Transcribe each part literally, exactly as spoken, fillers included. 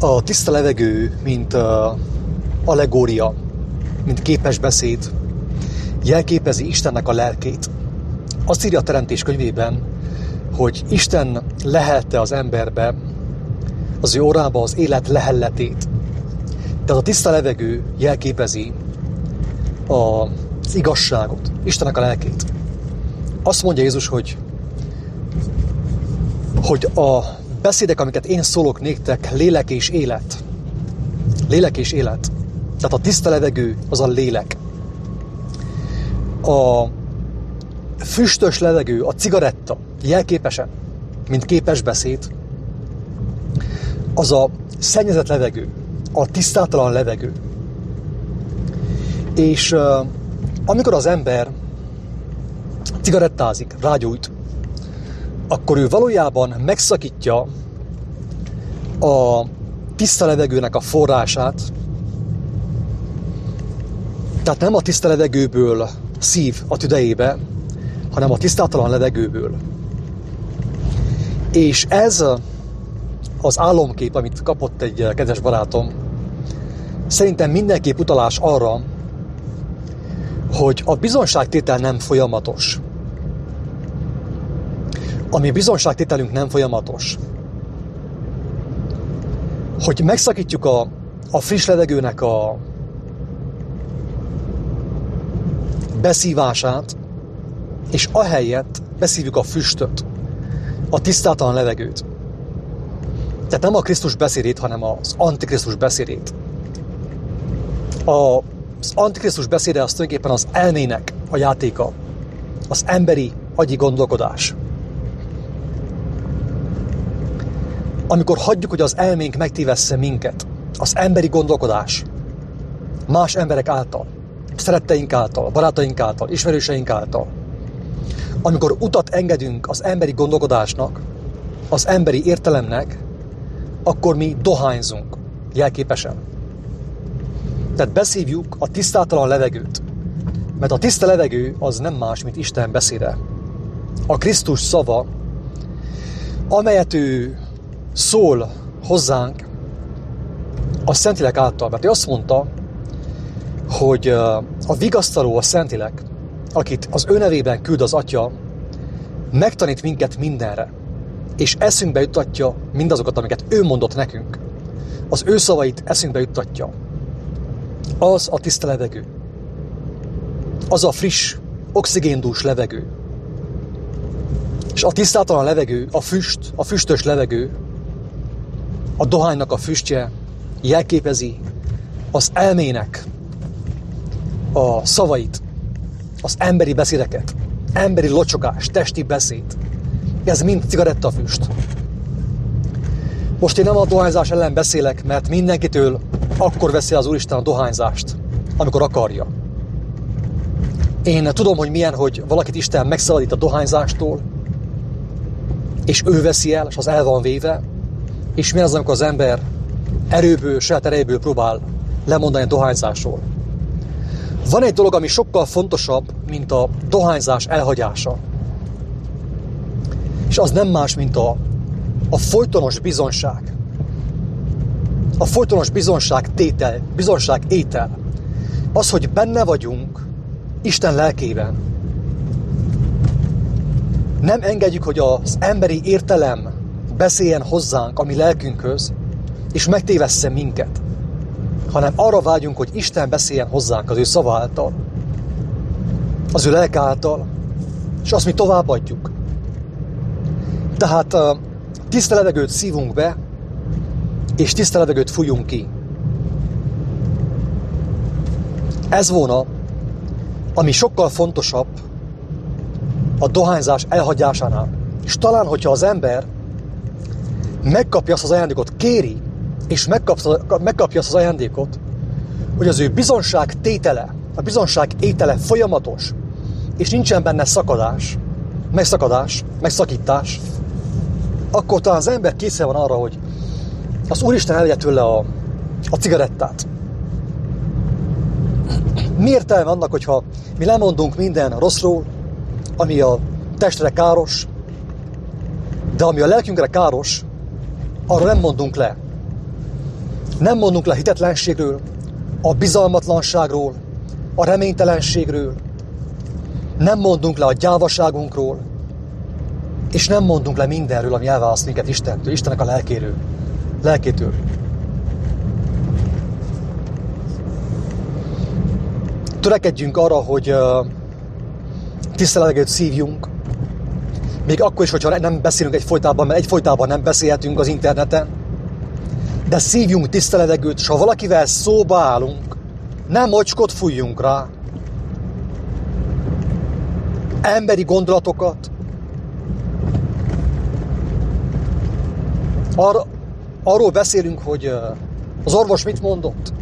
A tiszta levegő, mint uh, allegória, mint képes beszéd, jelképezi Istennek a lelkét. Azt írja a Teremtés könyvében, hogy Isten lehelte az emberbe, az ő orrába az élet lehelletét. Tehát a tiszta levegő jelképezi az igazságot, Istennek a lelkét. Azt mondja Jézus, hogy, hogy a beszédek, amiket én szólok néktek, lélek és élet. Lélek és élet. Tehát a tiszta levegő az a lélek. A füstös levegő, a cigaretta jelképesen, mint képes beszéd, az a szennyezett levegő, a tisztátalan levegő. És uh, amikor az ember cigarettázik, rágyújt, akkor ő valójában megszakítja a tiszta levegőnek a forrását. Tehát nem a tiszta levegőből szív a tüdejébe, hanem a tisztátalan levegőből. És ez az álomkép, amit kapott egy kedves barátom, szerintem mindenképp utalás arra, hogy a bizonságtétel nem folyamatos. Ami bizonságtételünk nem folyamatos. Hogy megszakítjuk a, a friss levegőnek a beszívását, és ahelyett beszívjuk a füstöt, a tisztátalan levegőt. Tehát nem a Krisztus beszédét, hanem az Antikrisztus beszédét. Az Antikrisztus beszéde az tulajdonképpen az elmének a játéka, az emberi agyi gondolkodás. Amikor hagyjuk, hogy az elménk megtévessze minket, az emberi gondolkodás más emberek által, szeretteink által, barátaink által, ismerőseink által, amikor utat engedünk az emberi gondolkodásnak, az emberi értelemnek, akkor mi dohányzunk jelképesen. Tehát beszívjuk a tisztátalan levegőt. Mert a tiszta levegő az nem más, mint Isten beszéde. A Krisztus szava, amelyet ő szól hozzánk a Szentlélek által. Mert ő azt mondta, hogy a vigasztaló, a Szentlélek, akit az ő nevében küld az Atya, megtanít minket mindenre, és eszünkbe juttatja mindazokat, amiket ő mondott nekünk. Az ő szavait eszünkbe juttatja. Az a tiszta levegő. Az a friss, oxigéndús levegő. És a tisztátalan levegő, a füst, a füstös levegő, a dohánynak a füstje jelképezi az elmének a szavait, az emberi beszédeket, emberi locsogás, testi beszéd. Ez mind cigarettafüst. Most én nem a dohányzás ellen beszélek, mert mindenkitől akkor veszi az Úristen a dohányzást, amikor akarja. Én tudom, hogy milyen, hogy valakit Isten megszabadít a dohányzástól, és ő veszi el, és az el van véve, és mi az, amikor az ember erőből, saját erejéből próbál lemondani a dohányzásról. Van egy dolog, ami sokkal fontosabb, mint a dohányzás elhagyása. És az nem más, mint a, a folytonos bizonság. A folytonos bizonság tétel, bizonság étel. Az, hogy benne vagyunk Isten lelkében. Nem engedjük, hogy az emberi értelem beszéljen hozzánk a mi lelkünkhöz, és megtévessze minket, hanem arra vágyunk, hogy Isten beszéljen hozzánk az ő szava által, az ő lelke által, és azt mi továbbadjuk. Tehát tiszta levegőt szívunk be, és tiszta levegőt fújunk ki. Ez volna, ami sokkal fontosabb a dohányzás elhagyásánál. És talán, hogyha az ember megkapja azt az ajándékot, kéri, és megkapja azt az ajándékot, hogy az ő bizonság tétele, a bizonság étele folyamatos, és nincsen benne szakadás, megszakadás, megszakítás, akkor talán az ember készen van arra, hogy az Úristen elvegye tőle a, a cigarettát. Mi értelme annak, hogyha mi lemondunk minden rosszról, ami a testre káros, de ami a lelkünkre káros, arról nem mondunk le. Nem mondunk le a hitetlenségről, a bizalmatlanságról, a reménytelenségről. Nem mondunk le a gyávaságunkról, és nem mondunk le mindenről, ami elválaszt minket Istentől, Istennek a lelkéről, lelkétől. Törekedjünk arra, hogy uh, tiszteletegőt szívjunk, még akkor is, hogyha nem beszélünk egyfolytában, mert egyfolytában nem beszélhetünk az interneten, de szívjunk tiszteledegőt, és ha valakivel szóba állunk, nem mocskot fújjunk rá. Emberi gondolatokat. Ar- arról beszélünk, hogy az orvos mit mondott.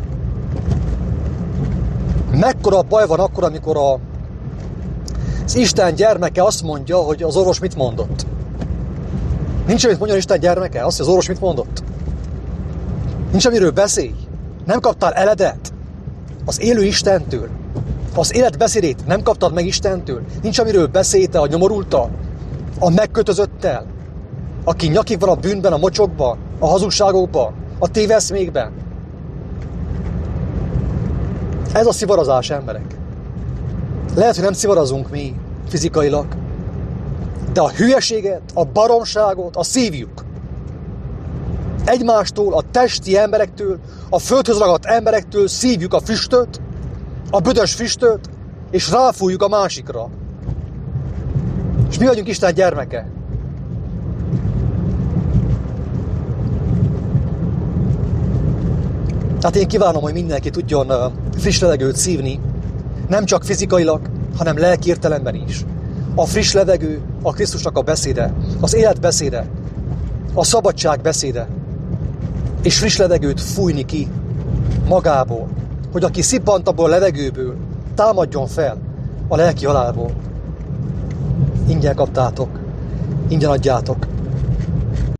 Mekkora baj van akkor, amikor a, az Isten gyermeke azt mondja, hogy az orvos mit mondott. Nincs, amit mondjon Isten gyermeke, azt, hogy az orvos mit mondott. Nincs, amiről beszélj. Nem kaptál eledet az élő Istentől. Az életbeszédét nem kaptad meg Istentől. Nincs, amiről beszélj te a nyomorulttal, a megkötözöttel, aki nyakig van a bűnben, a mocsokban, a hazugságokban, a téveszmékben. Ez a szivarazás, emberek. Lehet, hogy nem szivarazunk mi fizikailag, de a hülyeséget, a baromságot, a szívjuk. Egymástól, a testi emberektől, a földhöz ragadt emberektől szívjuk a füstöt, a büdös füstöt, és ráfújjuk a másikra. És mi vagyunk Isten gyermeke. Tehát én kívánom, hogy mindenki tudjon friss levegőt szívni, nem csak fizikailag, hanem lelki értelemben is. A friss levegő, a Krisztusnak a beszéde, az élet beszéde, a szabadság beszéde, és friss levegőt fújni ki magából, hogy aki szippant abból a levegőből, támadjon fel a lelki halálból. Ingyen kaptátok, ingyen adjátok.